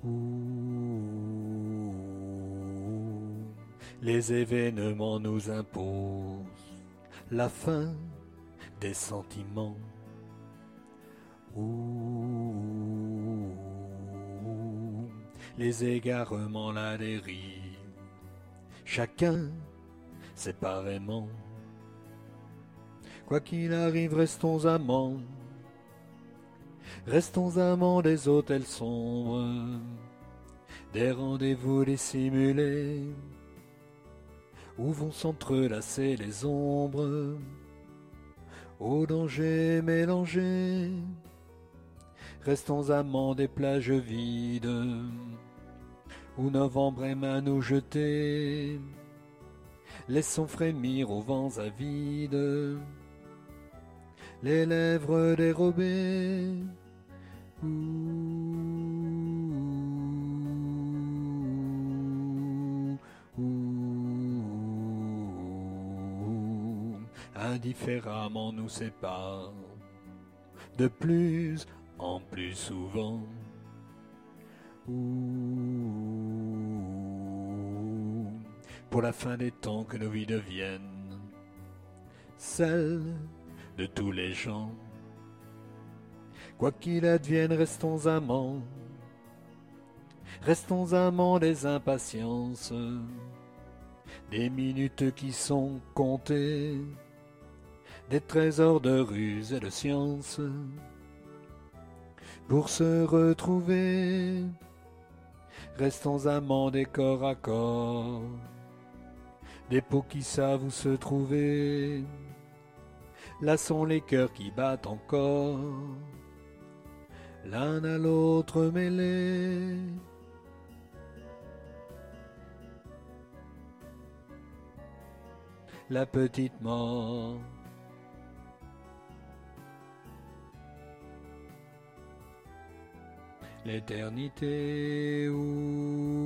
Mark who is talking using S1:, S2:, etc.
S1: Où les événements nous imposent la fin des sentiments. Où les égarements, la dérive, chacun séparément. Quoi qu'il arrive, restons amants. Restons amants des hôtels sombres, des rendez-vous dissimulés, où vont s'entrelacer les ombres, aux dangers mélangés. Restons amants des plages vides, où novembre aime à nous jeter. Laissons frémir aux vents avides les lèvres dérobées. Indifféremment nous sépare de plus en plus souvent. Pour la fin des temps, que nos vies deviennent celles de tous les gens. Quoi qu'il advienne, restons amants. Restons amants des impatiences, des minutes qui sont comptées, des trésors de ruse et de science. Pour se retrouver, restons amants des corps à corps, des peaux qui savent où se trouver. Là sont les cœurs qui battent encore, l'un à l'autre mêlés. La petite mort, l'éternité.